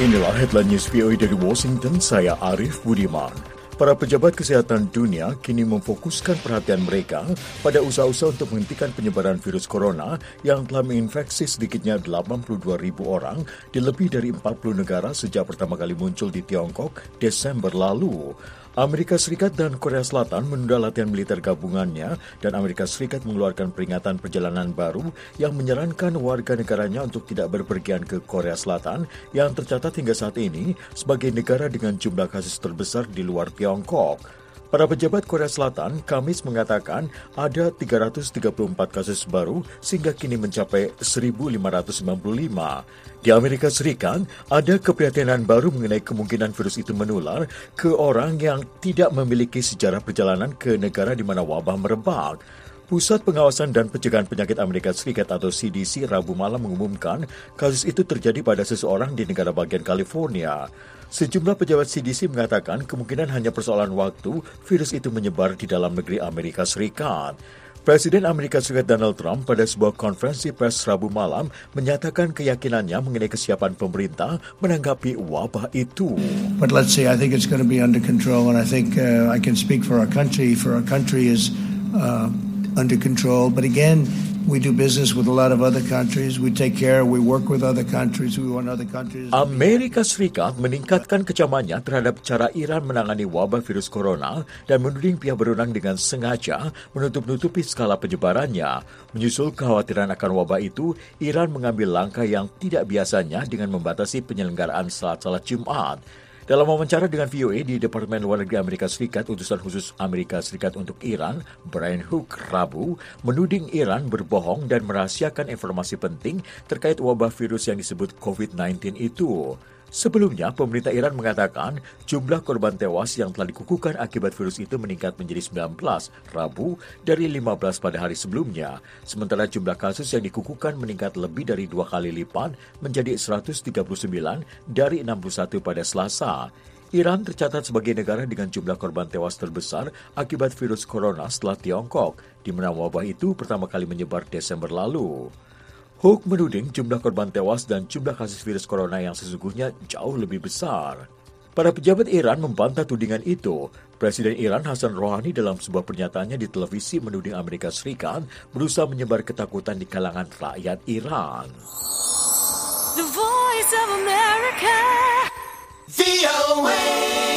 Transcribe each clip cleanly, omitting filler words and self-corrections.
Inilah headline news VOA dari Washington, saya Arif Budiman. Para pejabat kesehatan dunia kini memfokuskan perhatian mereka pada usaha-usaha untuk menghentikan penyebaran virus corona yang telah menginfeksi sedikitnya 82.000 orang di lebih dari 40 negara sejak pertama kali muncul di Tiongkok Desember lalu. Amerika Serikat dan Korea Selatan menunda latihan militer gabungannya dan Amerika Serikat mengeluarkan peringatan perjalanan baru yang menyarankan warga negaranya untuk tidak berpergian ke Korea Selatan yang tercatat hingga saat ini sebagai negara dengan jumlah kasus terbesar di luar Tiongkok. Para pejabat Korea Selatan Kamis mengatakan ada 334 kasus baru sehingga kini mencapai 1.595. Di Amerika Serikat, ada keprihatinan baru mengenai kemungkinan virus itu menular ke orang yang tidak memiliki sejarah perjalanan ke negara di mana wabah merebak. Pusat Pengawasan dan Pencegahan Penyakit Amerika Serikat atau CDC Rabu malam mengumumkan kasus itu terjadi pada seseorang di negara bagian California. Sejumlah pejabat CDC mengatakan kemungkinan hanya persoalan waktu virus itu menyebar di dalam negeri Amerika Serikat. Presiden Amerika Serikat Donald Trump pada sebuah konferensi pers Rabu malam menyatakan keyakinannya mengenai kesiapan pemerintah menanggapi wabah itu. But let's see, I think it's going to be under control, and I think I can speak for our country. For our country is under control. But again, we do business with a lot of other countries. We take care, we work with other countries. We want other countries. Amerika Serikat meningkatkan kecamannya terhadap cara Iran menangani wabah virus corona dan menuding pihak berwenang dengan sengaja menutup-nutupi skala penyebarannya. Menyusul kekhawatiran akan wabah itu, Iran mengambil langkah yang tidak biasanya dengan membatasi penyelenggaraan salat Jumat. Dalam wawancara dengan VOA di Departemen Luar Negeri Amerika Serikat, utusan khusus Amerika Serikat untuk Iran, Brian Hook, Rabu, menuding Iran berbohong dan merahasiakan informasi penting terkait wabah virus yang disebut COVID-19 itu. Sebelumnya, pemerintah Iran mengatakan jumlah korban tewas yang telah dikukuhkan akibat virus itu meningkat menjadi 19, Rabu, dari 15 pada hari sebelumnya. Sementara jumlah kasus yang dikukuhkan meningkat lebih dari 2 kali lipat menjadi 139 dari 61 pada Selasa. Iran tercatat sebagai negara dengan jumlah korban tewas terbesar akibat virus corona setelah Tiongkok, di mana wabah itu pertama kali menyebar Desember lalu. Hook menuding jumlah korban tewas dan jumlah kasus virus corona yang sesungguhnya jauh lebih besar. Para pejabat Iran membantah tudingan itu. Presiden Iran Hassan Rouhani dalam sebuah pernyataannya di televisi menuding Amerika Serikat berusaha menyebar ketakutan di kalangan rakyat Iran. The Voice of America, VOA.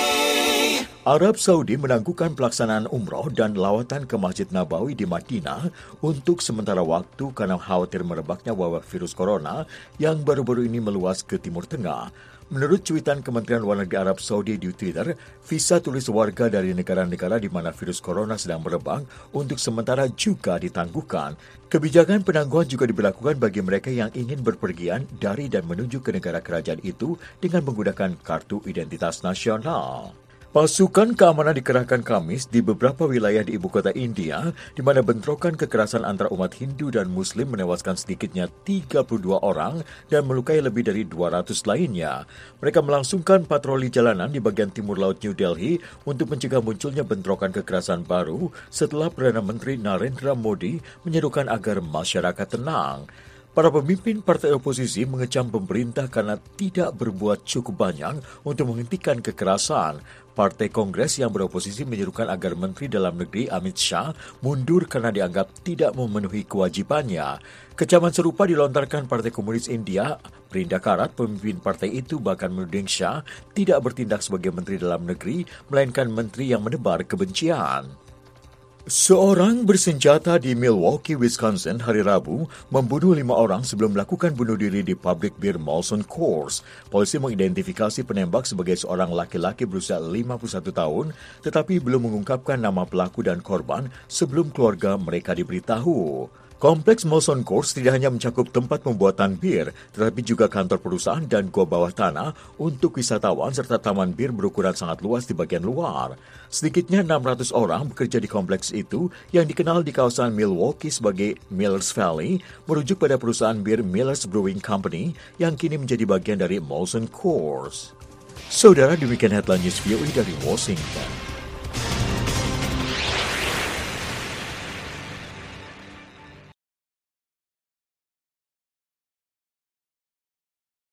Arab Saudi menangguhkan pelaksanaan umroh dan lawatan ke Masjid Nabawi di Madinah untuk sementara waktu karena khawatir merebaknya wabah virus corona yang baru-baru ini meluas ke Timur Tengah. Menurut cuitan Kementerian Luar Negeri Arab Saudi di Twitter, visa turis warga dari negara-negara di mana virus corona sedang merebak untuk sementara juga ditangguhkan. Kebijakan penangguhan juga diberlakukan bagi mereka yang ingin berpergian dari dan menuju ke negara kerajaan itu dengan menggunakan kartu identitas nasional. Pasukan keamanan dikerahkan Kamis di beberapa wilayah di ibu kota India, di mana bentrokan kekerasan antara umat Hindu dan Muslim menewaskan sedikitnya 32 orang dan melukai lebih dari 200 lainnya. Mereka melangsungkan patroli jalanan di bagian timur laut New Delhi untuk mencegah munculnya bentrokan kekerasan baru setelah Perdana Menteri Narendra Modi menyerukan agar masyarakat tenang. Para pemimpin partai oposisi mengecam pemerintah karena tidak berbuat cukup banyak untuk menghentikan kekerasan. Partai Kongres yang beroposisi menyerukan agar Menteri Dalam Negeri Amit Shah mundur karena dianggap tidak memenuhi kewajibannya. Kecaman serupa dilontarkan Partai Komunis India. Brinda Karat, pemimpin partai itu bahkan menuding Shah tidak bertindak sebagai Menteri Dalam Negeri, melainkan menteri yang menebar kebencian. Seorang bersenjata di Milwaukee, Wisconsin hari Rabu membunuh 5 orang sebelum melakukan bunuh diri di pabrik bir Molson Coors. Polisi mengidentifikasi penembak sebagai seorang laki-laki berusia 51 tahun, tetapi belum mengungkapkan nama pelaku dan korban sebelum keluarga mereka diberitahu. Kompleks Molson Coors tidak hanya mencakup tempat pembuatan bir, tetapi juga kantor perusahaan dan gua bawah tanah untuk wisatawan serta taman bir berukuran sangat luas di bagian luar. Sedikitnya 600 orang bekerja di kompleks itu yang dikenal di kawasan Milwaukee sebagai Millers Valley, merujuk pada perusahaan bir Millers Brewing Company yang kini menjadi bagian dari Molson Coors. Saudara, demikian headline news VOA dari Washington.